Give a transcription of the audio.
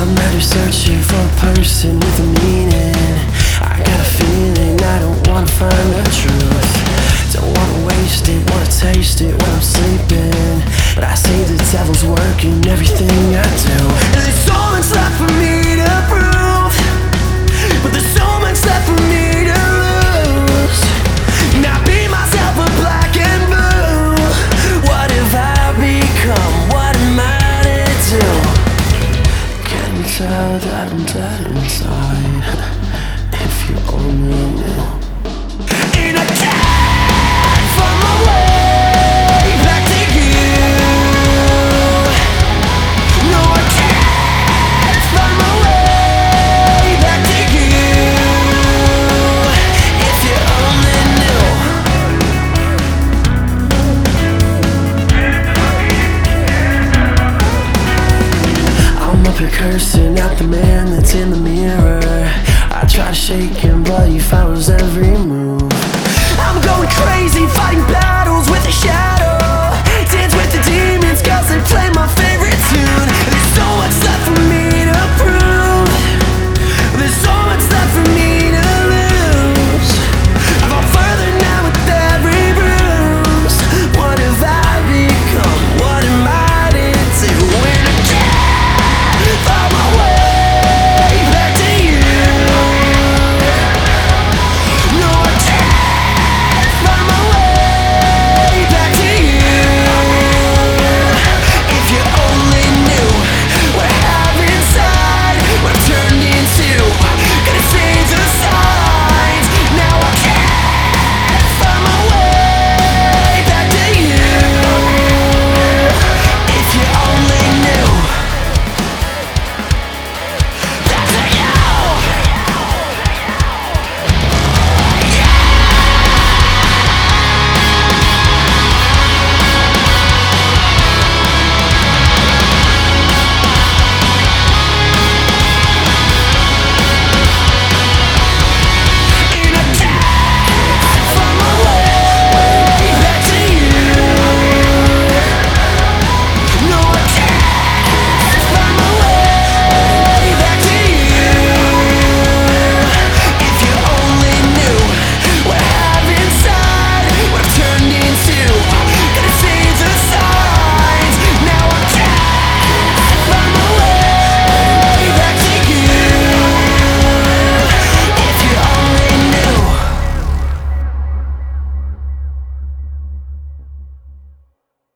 I'm out here searching for a person with a meaning. I got a feeling I don't wanna find the truth. Don't wanna waste it, wanna taste it when I'm sleeping. But I see the devil's working everything I do. And there's so much left for me to prove, but there's so much left for me to lose. Now be myself a black and blue. What have I become? What am I to do? Can you tell that I'm dead inside? If you only knew. And I can't find my way back to you. No, I can't find my way back to you. If you only knew. I'm up here cursing at the man that's in the mirror. I try to shake him, but he follows every move. I'm going crazy, fighting battles with the shadows.